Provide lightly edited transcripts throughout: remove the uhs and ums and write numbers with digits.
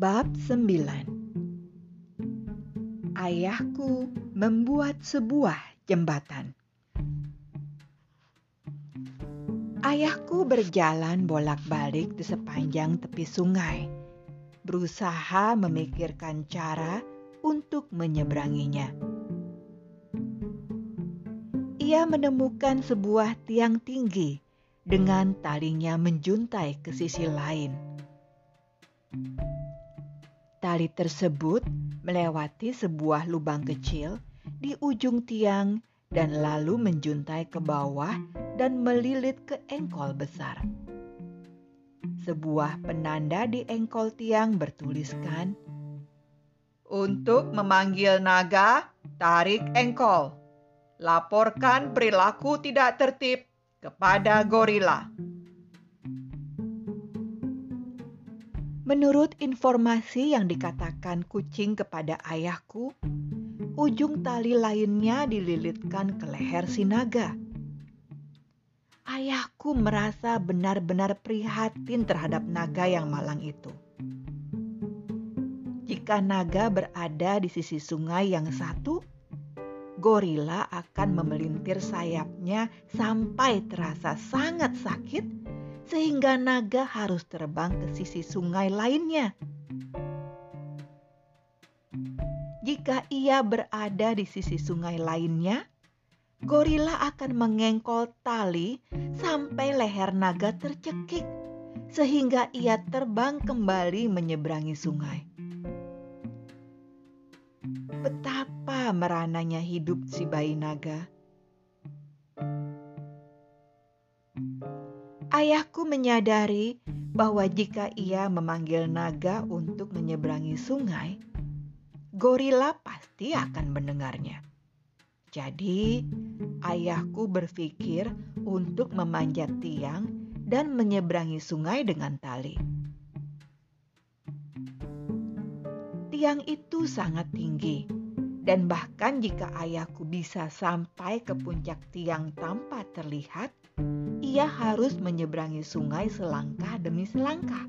Bab 9. Ayahku membuat sebuah jembatan. Ayahku berjalan bolak-balik di sepanjang tepi sungai, berusaha memikirkan cara untuk menyeberanginya. Ia menemukan sebuah tiang tinggi dengan talinya menjuntai ke sisi lain. Tali tersebut melewati sebuah lubang kecil di ujung tiang dan lalu menjuntai ke bawah dan melilit ke engkol besar. Sebuah penanda di engkol tiang bertuliskan, "Untuk memanggil naga, tarik engkol. Laporkan perilaku tidak tertib kepada gorila." Menurut informasi yang dikatakan kucing kepada ayahku, ujung tali lainnya dililitkan ke leher si naga. Ayahku merasa benar-benar prihatin terhadap naga yang malang itu. Jika naga berada di sisi sungai yang satu, gorila akan memelintir sayapnya sampai terasa sangat sakit sehingga naga harus terbang ke sisi sungai lainnya. Jika ia berada di sisi sungai lainnya, gorila akan mengengkol tali sampai leher naga tercekik, sehingga ia terbang kembali menyeberangi sungai. Betapa merananya hidup si bayi naga. Ayahku menyadari bahwa jika ia memanggil naga untuk menyeberangi sungai, gorila pasti akan mendengarnya. Jadi, ayahku berpikir untuk memanjat tiang dan menyeberangi sungai dengan tali. Tiang itu sangat tinggi, dan bahkan jika ayahku bisa sampai ke puncak tiang tanpa terlihat, ia harus menyeberangi sungai selangkah demi selangkah.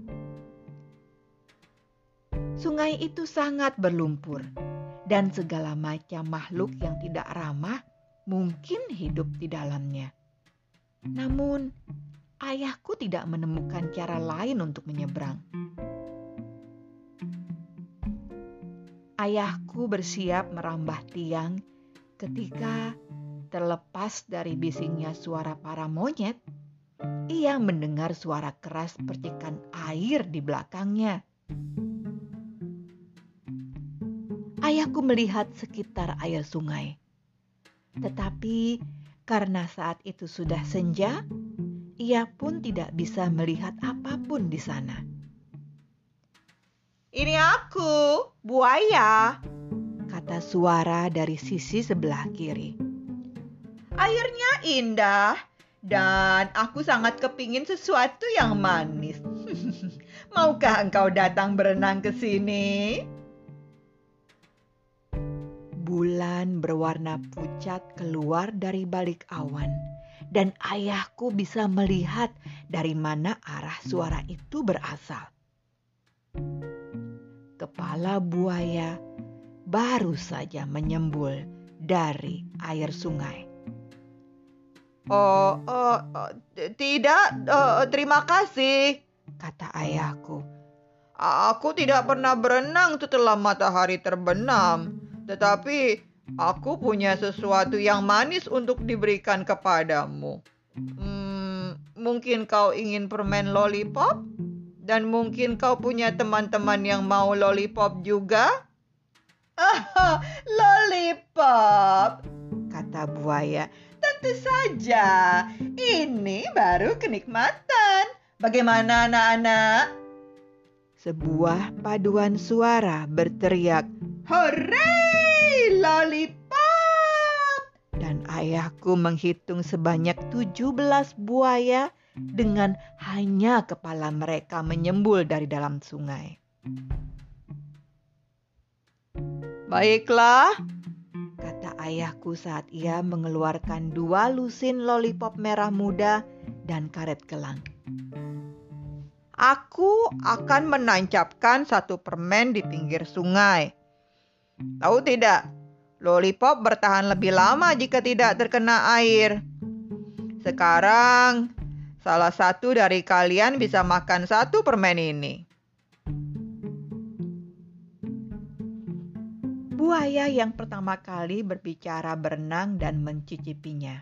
Sungai itu sangat berlumpur, dan segala macam makhluk yang tidak ramah mungkin hidup di dalamnya. Namun, ayahku tidak menemukan cara lain untuk menyeberang. Ayahku bersiap merambah tiang ketika terlepas dari bisingnya suara para monyet, ia mendengar suara keras percikan air di belakangnya. Ayahku melihat sekitar air sungai. Tetapi karena saat itu sudah senja, ia pun tidak bisa melihat apapun di sana. "Ini aku, buaya," kata suara dari sisi sebelah kiri. "Airnya indah dan aku sangat kepingin sesuatu yang manis. Maukah engkau datang berenang ke sini?" Bulan berwarna pucat keluar dari balik awan, dan ayahku bisa melihat dari mana arah suara itu berasal. Kepala buaya baru saja menyembul dari air sungai. Tidak, terima kasih," kata ayahku. "Aku tidak pernah berenang setelah matahari terbenam, tetapi aku punya sesuatu yang manis untuk diberikan kepadamu. Mungkin kau ingin permen lollipop? Dan mungkin kau punya teman-teman yang mau lollipop juga?" "Lollipop," kata buaya. "Tentu saja, ini baru kenikmatan. Bagaimana anak-anak?" Sebuah paduan suara berteriak, "Hore, lollipop!" Dan ayahku menghitung sebanyak 17 buaya dengan hanya kepala mereka menyembul dari dalam sungai. "Baiklah," kata ayahku saat ia mengeluarkan 2 lusin lollipop merah muda dan karet gelang. aku akan menancapkan satu permen di pinggir sungai. Tahu tidak, lollipop bertahan lebih lama jika tidak terkena air. Sekarang, salah satu dari kalian bisa makan satu permen ini. Buaya yang pertama kali berbicara berenang dan mencicipinya.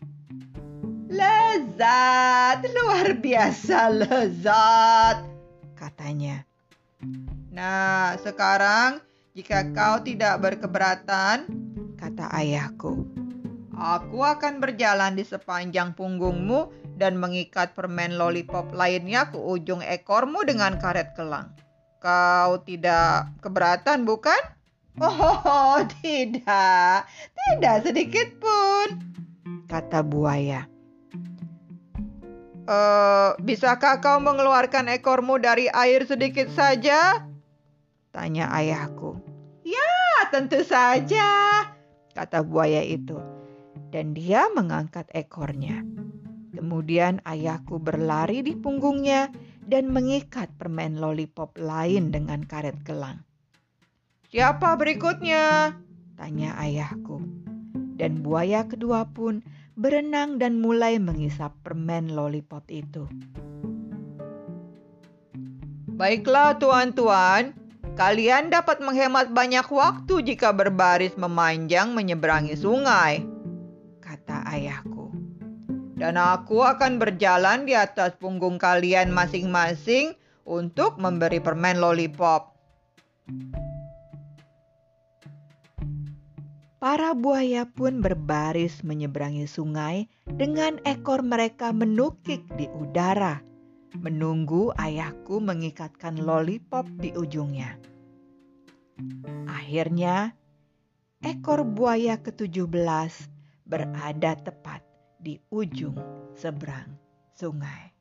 Lezat, luar biasa lezat, katanya. Nah, sekarang jika kau tidak berkeberatan, kata ayahku, aku akan berjalan di sepanjang punggungmu dan mengikat permen lollipop lainnya ke ujung ekormu dengan karet kelang. Kau tidak keberatan, bukan? Oh, tidak sedikit pun, kata buaya. Bisakah kau mengeluarkan ekormu dari air sedikit saja? Tanya ayahku. Ya, tentu saja, kata buaya itu. Dan dia mengangkat ekornya. Kemudian ayahku berlari di punggungnya dan mengikat permen lollipop lain dengan karet gelang. Siapa berikutnya? Tanya ayahku. Dan buaya kedua pun berenang dan mulai mengisap permen lollipop itu. Baiklah tuan-tuan, kalian dapat menghemat banyak waktu jika berbaris memanjang menyeberangi sungai, kata ayahku. Dan aku akan berjalan di atas punggung kalian masing-masing untuk memberi permen lollipop. Para buaya pun berbaris menyeberangi sungai dengan ekor mereka menukik di udara, menunggu ayahku mengikatkan lollipop di ujungnya. Akhirnya, ekor buaya ke-17 berada tepat di ujung seberang sungai.